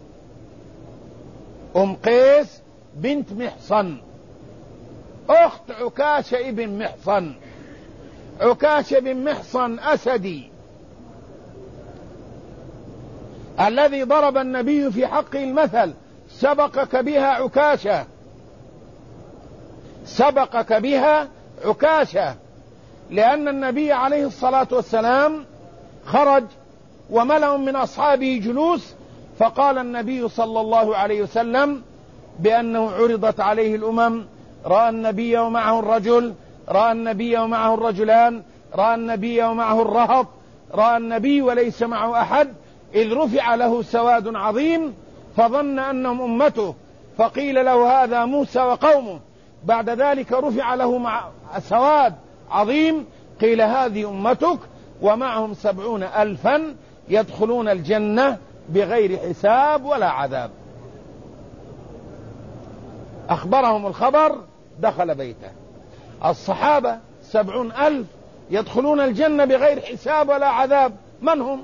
أم قيس بنت محصن أخت عكاشة ابن محصن. عكاشة بن محصن أسدي الذي ضرب النبي في حقه المثل، سبقك بها عكاشة، سبقك بها عكاشة، لأن النبي عليه الصلاة والسلام خرج وملأ من أصحابه جلوس، فقال النبي صلى الله عليه وسلم بأنه عرضت عليه الأمم، رأى النبي ومعه الرجل، رأى النبي ومعه الرجلان، رأى النبي ومعه الرهط، رأى النبي وليس معه أحد، إذ رفع له سواد عظيم فظن أنهم أمته، فقيل له هذا موسى وقومه. بعد ذلك رفع له مع سواد عظيم، قيل هذه أمتك ومعهم 70,000 يدخلون الجنة بغير حساب ولا عذاب. أخبرهم الخبر، دخل بيته. الصحابة 70,000 يدخلون الجنة بغير حساب ولا عذاب، من هم؟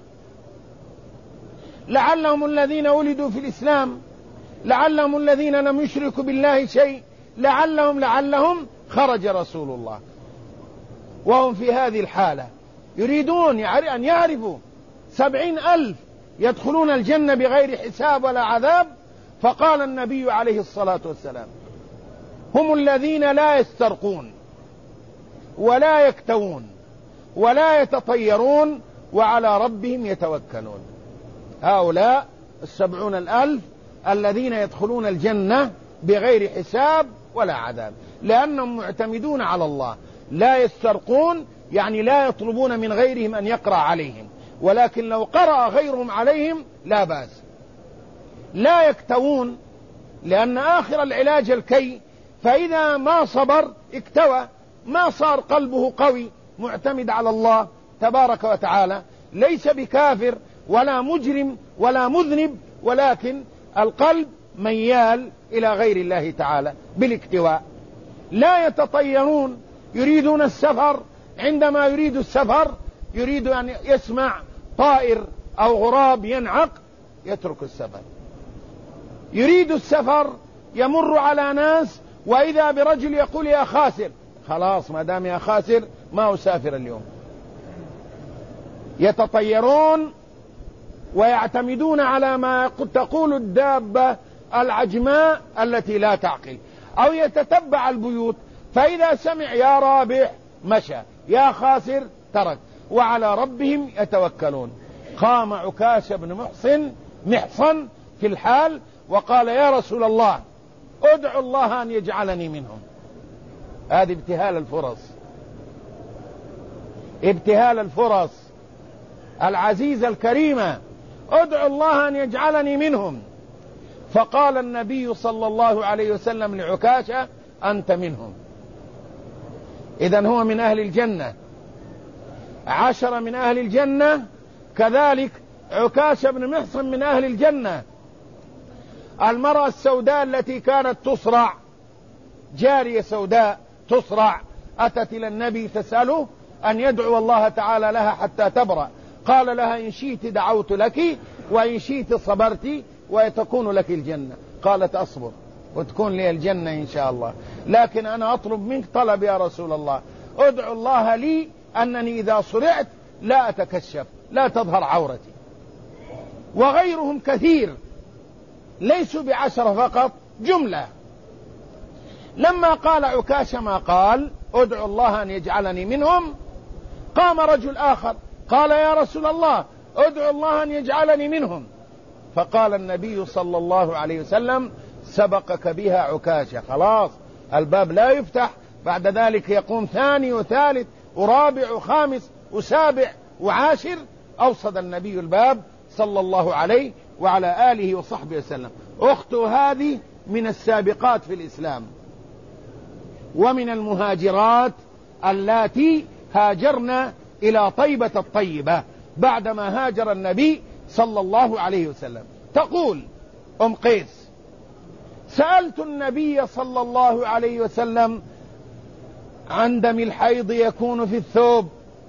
لعلهم الذين ولدوا في الإسلام، لعلهم الذين لم يشركوا بالله شيء، لعلهم خرج رسول الله وهم في هذه الحالة يريدون أن يعرفوا 70,000 يدخلون الجنة بغير حساب ولا عذاب. فقال النبي عليه الصلاة والسلام هم الذين لا يسترقون ولا يكتوون ولا يتطيرون وعلى ربهم يتوكلون. هؤلاء 70,000 الذين يدخلون الجنة بغير حساب ولا عذاب، لأنهم معتمدون على الله. لا يسترقون يعني لا يطلبون من غيرهم أن يقرأ عليهم، ولكن لو قرأ غيرهم عليهم لا بأس. لا يكتوون لأن آخر العلاج الكي، فإذا ما صبر اكتوى، ما صار قلبه قوي معتمد على الله تبارك وتعالى، ليس بكافر ولا مجرم ولا مذنب، ولكن القلب ميال إلى غير الله تعالى بالاكتواء. لا يتطيرون يريدون السفر، عندما يريد السفر يريد أن يسمع طائر أو غراب ينعق يترك السفر. يريد السفر يمر على ناس وإذا برجل يقول يا خاسر، خلاص ما دام يا خاسر ما أسافر اليوم. يتطيرون ويعتمدون على ما تقول الدابة العجماء التي لا تعقل، أو يتتبع البيوت، فإذا سمع يا رابح مشى، يا خاسر ترك، وعلى ربهم يتوكلون. قام عكاش بن محصن في الحال وقال يا رسول الله ادعو الله أن يجعلني منهم. هذه ابتهال الفرص، ابتهال الفرص العزيزة الكريمة، ادعو الله أن يجعلني منهم. فقال النبي صلى الله عليه وسلم لعكاشة أنت منهم. إذن هو من أهل الجنة، 10 من أهل الجنة، كذلك عكاشة بن محصن من أهل الجنة. المرأة السوداء التي كانت تصرع، جارية سوداء تصرع، أتت إلى النبي تسأله أن يدعو الله تعالى لها حتى تبرأ. قال لها إن شئت دعوت لك وإن شئت صبرت وتكون لك الجنة. قالت أصبر وتكون لي الجنة إن شاء الله، لكن أنا أطلب منك طلب يا رسول الله، ادعو الله لي أنني إذا صرعت لا أتكشف، لا تظهر عورتي. وغيرهم كثير ليسوا ب10 فقط، جملة. لما قال عكاشة ما قال ادعو الله أن يجعلني منهم، قام رجل آخر قال يا رسول الله ادعو الله أن يجعلني منهم. فقال النبي صلى الله عليه وسلم سبقك بها عكاشة، خلاص الباب لا يفتح بعد ذلك. يقوم ثاني وثالث ورابع وخامس وسابع وعاشر، أوصد النبي الباب صلى الله عليه وعلى آله وصحبه وسلم. أخته هذه من السابقات في الإسلام ومن المهاجرات اللاتي هاجرنا إلى طيبة الطيبة بعدما هاجر النبي صلى الله عليه وسلم. تقول أم قيس سألت النبي صلى الله عليه وسلم عن دم الحيض يكون في الثوب.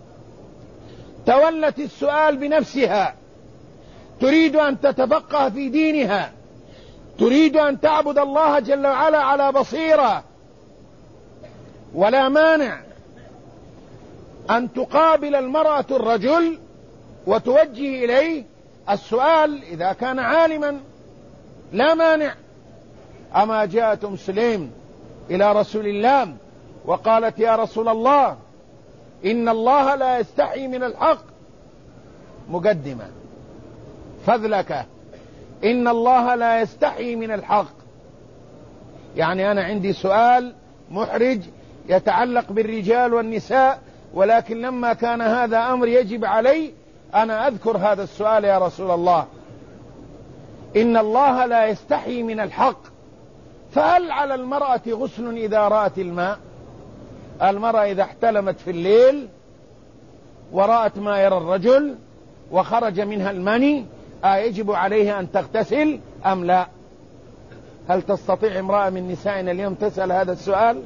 تولت السؤال بنفسها، تريد أن تتفقه في دينها، تريد أن تعبد الله جل وعلا على بصيرة. ولا مانع أن تقابل المرأة الرجل وتوجه إليه السؤال إذا كان عالما، لا مانع. أما جاءت أم سليم إلى رسول الله وقالت يا رسول الله إن الله لا يستحي من الحق، مقدمة فذلك، إن الله لا يستحي من الحق، يعني أنا عندي سؤال محرج يتعلق بالرجال والنساء، ولكن لما كان هذا أمر يجب علي أنا أذكر هذا السؤال يا رسول الله. إن الله لا يستحي من الحق، فهل على المرأة غسل إذا رأت الماء؟ المرأة إذا احتلمت في الليل ورأت ما يرى الرجل وخرج منها المني يجب عليها أن تغتسل أم لا؟ هل تستطيع امرأة من نسائنا اليوم تسأل هذا السؤال؟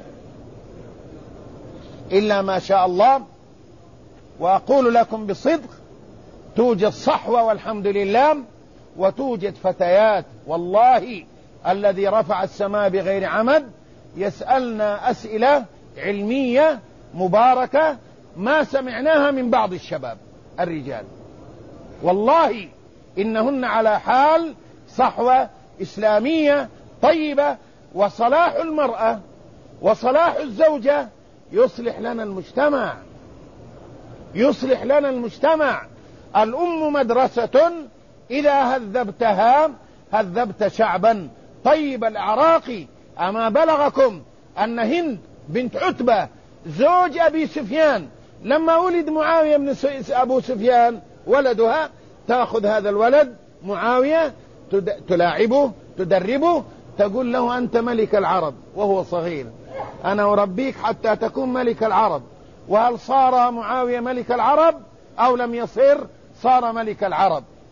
إلا ما شاء الله. وأقول لكم بصدق توجد صحوة والحمد لله، وتوجد فتيات والله الذي رفع السماء بغير عمد يسألنا أسئلة علمية مباركة ما سمعناها من بعض الشباب الرجال، والله إنهن على حال صحوة إسلامية طيبة. وصلاح المرأة وصلاح الزوجة يصلح لنا المجتمع، يصلح لنا المجتمع. الأم مدرسة إذا هذبتها هذبت شعبا طيب الأعراق. أما بلغكم أن هند بنت عتبة زوج أبي سفيان لما ولد معاوية بن أبو سفيان ولدها تأخذ هذا الولد معاوية تلاعبه تدربه، تقول له أنت ملك العرب وهو صغير، أنا أربيك حتى تكون ملك العرب. وهل صار معاوية ملك العرب أو لم يصير؟ صار ملك العرب.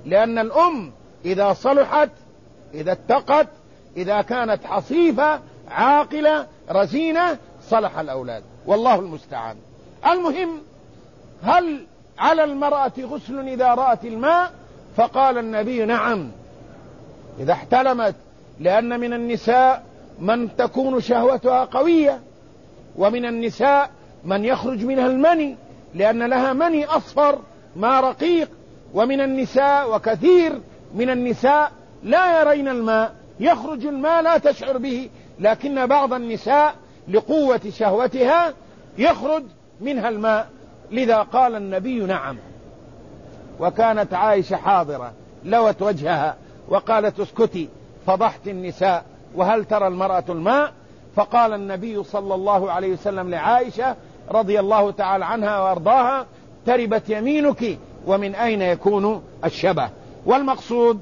لأن الأم إذا صلحت، إذا اتقت، إذا كانت حصيفة عاقلة رزينة، صلح الأولاد، والله المستعان. المهم، هل على المرأة غسل إذا رأت الماء؟ فقال النبي نعم إذا احتلمت، لأن من النساء من تكون شهوتها قوية، ومن النساء من يخرج منها المني لأن لها مني أصفر ما رقيق، ومن النساء وكثير من النساء لا يرين الماء، يخرج الماء لا تشعر به، لكن بعض النساء لقوة شهوتها يخرج منها الماء، لذا قال النبي نعم. وكانت عائشة حاضرة لوت وجهها وقالت اسكتي فضحت النساء، وهل ترى المرأة الماء؟ فقال النبي صلى الله عليه وسلم لعائشة رضي الله تعالى عنها وارضاها تربت يمينك، ومن أين يكون الشبه؟ والمقصود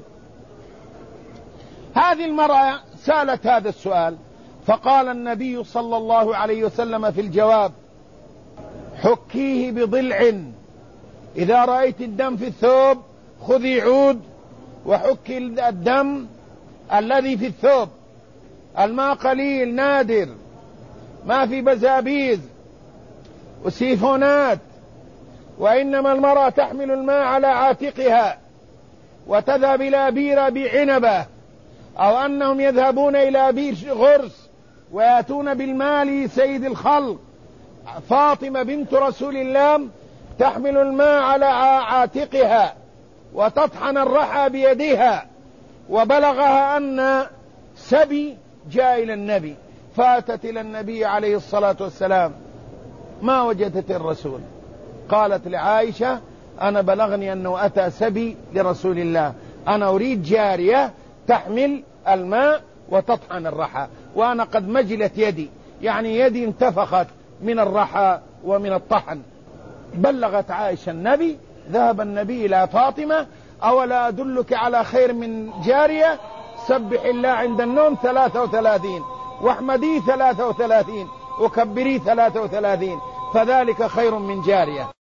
هذه المرأة سألت هذا السؤال، فقال النبي صلى الله عليه وسلم في الجواب حكيه بضلع، إذا رأيت الدم في الثوب خذي عود وحكي الدم الذي في الثوب، الماء قليل نادر، ما في بزابيز وسيفونات، وإنما المرأة تحمل الماء على عاتقها وتذهب إلى بير بعنبة، أو أنهم يذهبون إلى بير غرس ويأتون بالماء لسيد الخلق. فاطمة بنت رسول الله تحمل الماء على عاتقها وتطحن الرحى بيدها، وبلغها أن سبي جاء إلى النبي، فأتت إلى النبي عليه الصلاة والسلام ما وجدت الرسول، قالت لعائشة أنا بلغني أنه أتى سبي لرسول الله، أنا أريد جارية تحمل الماء وتطحن الرحى، وأنا قد مجلت يدي، يعني يدي انتفخت من الرحى ومن الطحن. بلغت عائشة النبي، ذهب النبي إلى فاطمة أولا أدلك على خير من جارية؟ سبح الله عند النوم 33 واحمديه 33 وكبريه 33 فذلك خير من جارية.